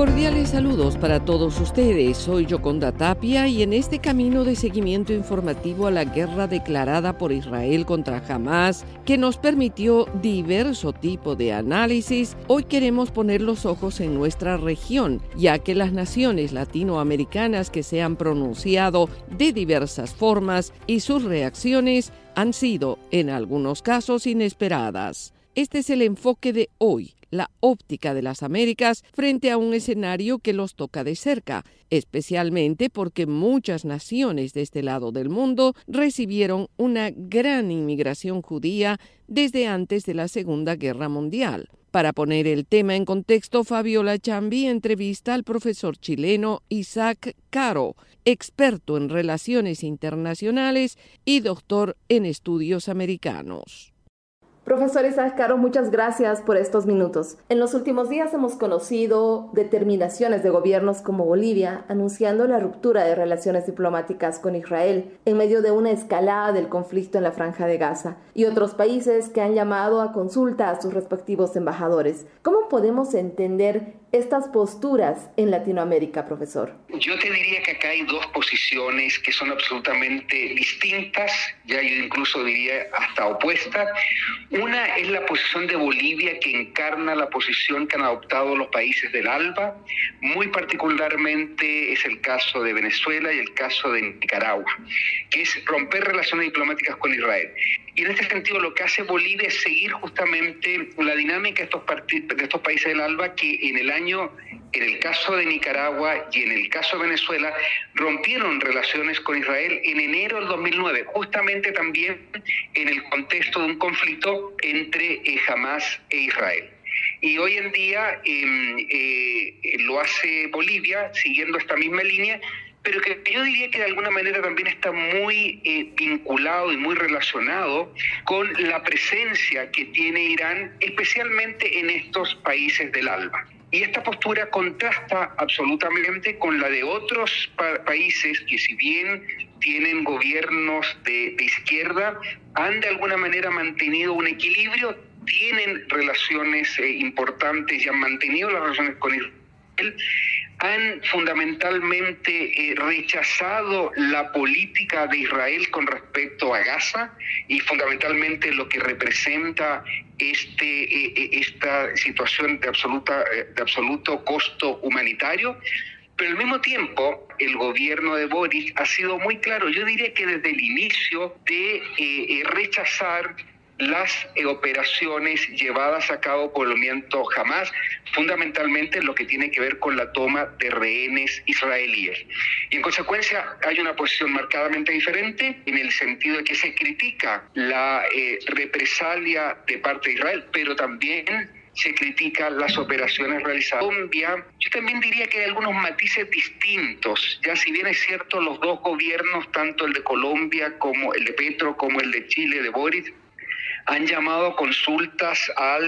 Cordiales saludos para todos ustedes. Soy Yoconda Tapia y en este camino de seguimiento informativo a la guerra declarada por Israel contra Hamás, que nos permitió diverso tipo de análisis, hoy queremos poner los ojos en nuestra región, ya que las naciones latinoamericanas que se han pronunciado de diversas formas y sus reacciones han sido, en algunos casos, inesperadas. Este es el enfoque de hoy, la óptica de las Américas frente a un escenario que los toca de cerca, especialmente porque muchas naciones de este lado del mundo recibieron una gran inmigración judía desde antes de la Segunda Guerra Mundial. Para poner el tema en contexto, Fabiola Chambi entrevista al profesor chileno Isaac Caro, experto en relaciones internacionales y doctor en estudios americanos. Profesor Isaac Caro, muchas gracias por estos minutos. En los últimos días hemos conocido determinaciones de gobiernos como Bolivia anunciando la ruptura de relaciones diplomáticas con Israel en medio de una escalada del conflicto en la Franja de Gaza y otros países que han llamado a consulta a sus respectivos embajadores. ¿Cómo podemos entender estas posturas en Latinoamérica, profesor? Yo te diría que acá hay dos posiciones que son absolutamente distintas, ya yo incluso diría hasta opuestas. Una es la posición de Bolivia, que encarna la posición que han adoptado los países del ALBA, muy particularmente es el caso de Venezuela y el caso de Nicaragua, que es romper relaciones diplomáticas con Israel. Y en este sentido lo que hace Bolivia es seguir justamente la dinámica de estos países del ALBA que en el caso de Nicaragua y en el caso de Venezuela, rompieron relaciones con Israel en enero del 2009, justamente también en el contexto de un conflicto entre Hamás e Israel. Y hoy en día lo hace Bolivia siguiendo esta misma línea, pero que yo diría que de alguna manera también está muy vinculado y muy relacionado con la presencia que tiene Irán, especialmente en estos países del ALBA. Y esta postura contrasta absolutamente con la de otros países que, si bien tienen gobiernos de izquierda, han de alguna manera mantenido un equilibrio, tienen relaciones importantes y han mantenido las relaciones con Israel, han fundamentalmente rechazado la política de Israel con respecto a Gaza y fundamentalmente lo que representa esta situación de absoluto costo humanitario. Pero al mismo tiempo, el gobierno de Boric ha sido muy claro, yo diría que desde el inicio, de rechazar las operaciones llevadas a cabo por el movimiento Hamás, fundamentalmente lo que tiene que ver con la toma de rehenes israelíes. Y en consecuencia hay una posición marcadamente diferente en el sentido de que se critica la represalia de parte de Israel, pero también se critican las operaciones realizadas en Colombia. Yo también diría que hay algunos matices distintos, ya si bien es cierto los dos gobiernos, tanto el de Colombia como el de Petro, como el de Chile, de Boric, han llamado a consultas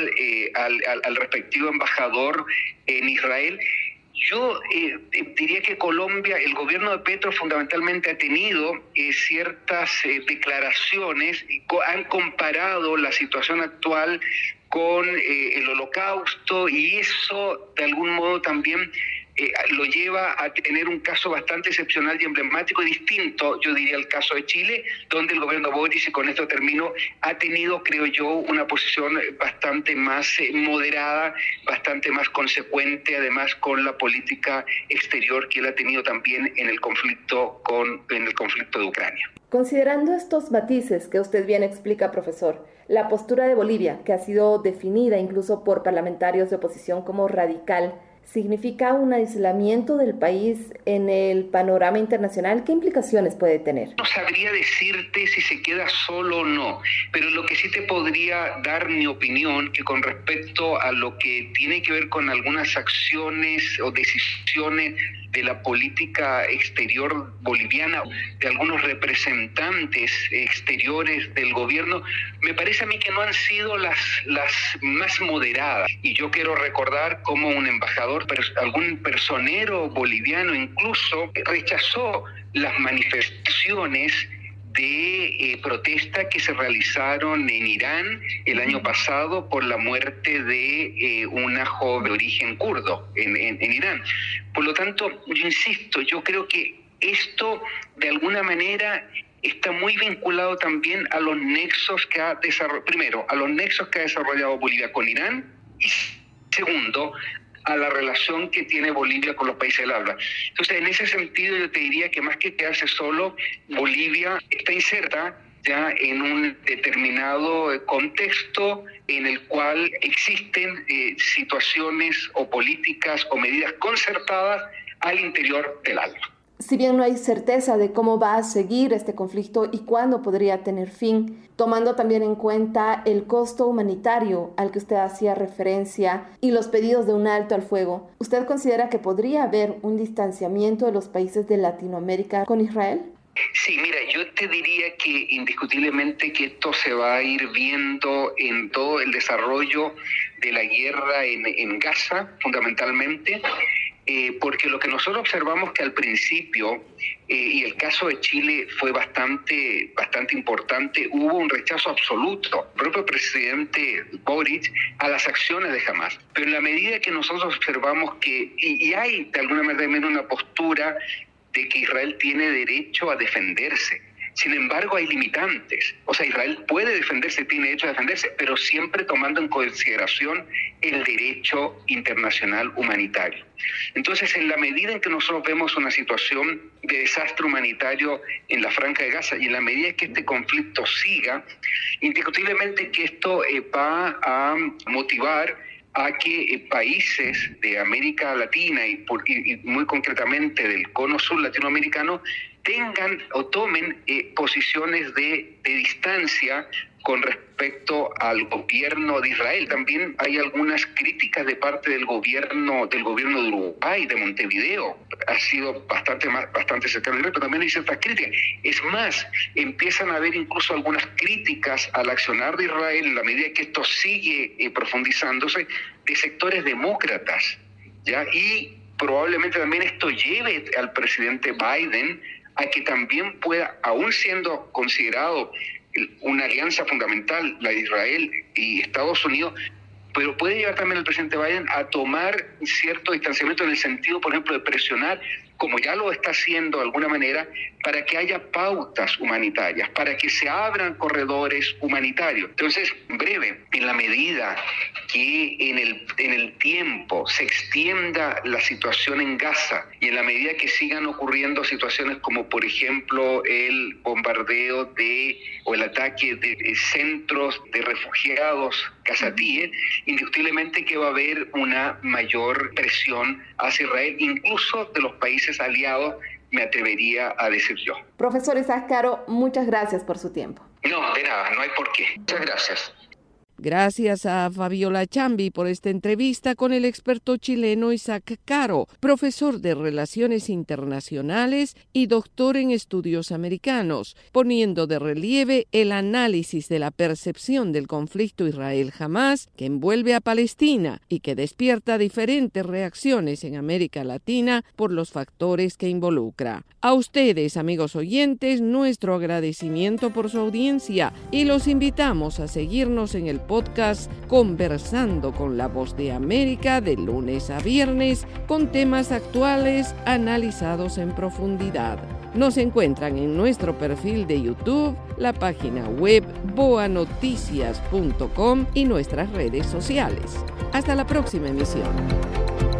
al respectivo embajador en Israel. Yo diría que Colombia, el gobierno de Petro fundamentalmente ha tenido ciertas declaraciones, han comparado la situación actual con el Holocausto y eso de algún modo también lo lleva a tener un caso bastante excepcional y emblemático y distinto, yo diría, al caso de Chile, donde el gobierno Boric, y con esto termino, ha tenido, creo yo, una posición bastante más moderada, bastante más consecuente, además con la política exterior que él ha tenido también en el conflicto de Ucrania. Considerando estos matices que usted bien explica, profesor, la postura de Bolivia, que ha sido definida incluso por parlamentarios de oposición como radical, ¿significa un aislamiento del país en el panorama internacional? ¿Qué implicaciones puede tener? No sabría decirte si se queda solo o no, pero lo que sí te podría dar mi opinión, que con respecto a lo que tiene que ver con algunas acciones o decisiones de la política exterior boliviana, de algunos representantes exteriores del gobierno, me parece a mí que no han sido las más moderadas. Y yo quiero recordar cómo un embajador, algún personero boliviano incluso, rechazó las manifestaciones de protesta que se realizaron en Irán el año pasado por la muerte de una joven de origen kurdo en Irán. Por lo tanto, yo insisto, yo creo que esto de alguna manera está muy vinculado también a los nexos que ha desarrollado Bolivia con Irán y segundo, a la relación que tiene Bolivia con los países del habla. Entonces, en ese sentido, yo te diría que más que quedarse solo, Bolivia está inserta ya en un determinado contexto en el cual existen situaciones o políticas o medidas concertadas al interior del ALBA. Si bien no hay certeza de cómo va a seguir este conflicto y cuándo podría tener fin, tomando también en cuenta el costo humanitario al que usted hacía referencia y los pedidos de un alto al fuego, ¿usted considera que podría haber un distanciamiento de los países de Latinoamérica con Israel? Sí, mira, yo te diría que indiscutiblemente que esto se va a ir viendo en todo el desarrollo de la guerra en Gaza, fundamentalmente, porque lo que nosotros observamos que al principio, y el caso de Chile fue bastante importante, hubo un rechazo absoluto del propio presidente Boric a las acciones de Hamás. Pero en la medida que nosotros observamos que, y hay de alguna manera una postura de que Israel tiene derecho a defenderse. Sin embargo, hay limitantes. O sea, Israel puede defenderse, tiene derecho a defenderse, pero siempre tomando en consideración el derecho internacional humanitario. Entonces, en la medida en que nosotros vemos una situación de desastre humanitario en la Franja de Gaza y en la medida en que este conflicto siga, indiscutiblemente que esto va a motivar a que países de América Latina y muy concretamente del cono sur latinoamericano tengan o tomen posiciones de distancia con respecto al gobierno de Israel. También hay algunas críticas de parte del gobierno de Uruguay, de Montevideo. Ha sido bastante cercano, pero también hay ciertas críticas. Es más, empiezan a haber incluso algunas críticas al accionar de Israel en la medida que esto sigue profundizándose de sectores demócratas, ¿ya? Y probablemente también esto lleve al presidente Biden a que también pueda, aún siendo considerado una alianza fundamental, la de Israel y Estados Unidos, pero puede llevar también al presidente Biden a tomar cierto distanciamiento en el sentido, por ejemplo, de presionar, como ya lo está haciendo de alguna manera, para que haya pautas humanitarias, para que se abran corredores humanitarios. Entonces, en breve, en la medida que en el tiempo se extienda la situación en Gaza y en la medida que sigan ocurriendo situaciones como, por ejemplo, el bombardeo o el ataque de centros de refugiados gazatíes, indiscutiblemente que va a haber una mayor presión hacia Israel, incluso de los países aliados, me atrevería a decir yo. Profesor Isaac Caro, muchas gracias por su tiempo. No, de nada, no hay por qué. Muchas gracias. Gracias a Fabiola Chambi por esta entrevista con el experto chileno Isaac Caro, profesor de Relaciones Internacionales y doctor en Estudios Americanos, poniendo de relieve el análisis de la percepción del conflicto Israel-Hamás que envuelve a Palestina y que despierta diferentes reacciones en América Latina por los factores que involucra. A ustedes, amigos oyentes, nuestro agradecimiento por su audiencia y los invitamos a seguirnos en el podcast Conversando con la Voz de América de lunes a viernes con temas actuales analizados en profundidad. Nos encuentran en nuestro perfil de YouTube, la página web boanoticias.com y nuestras redes sociales. Hasta la próxima emisión.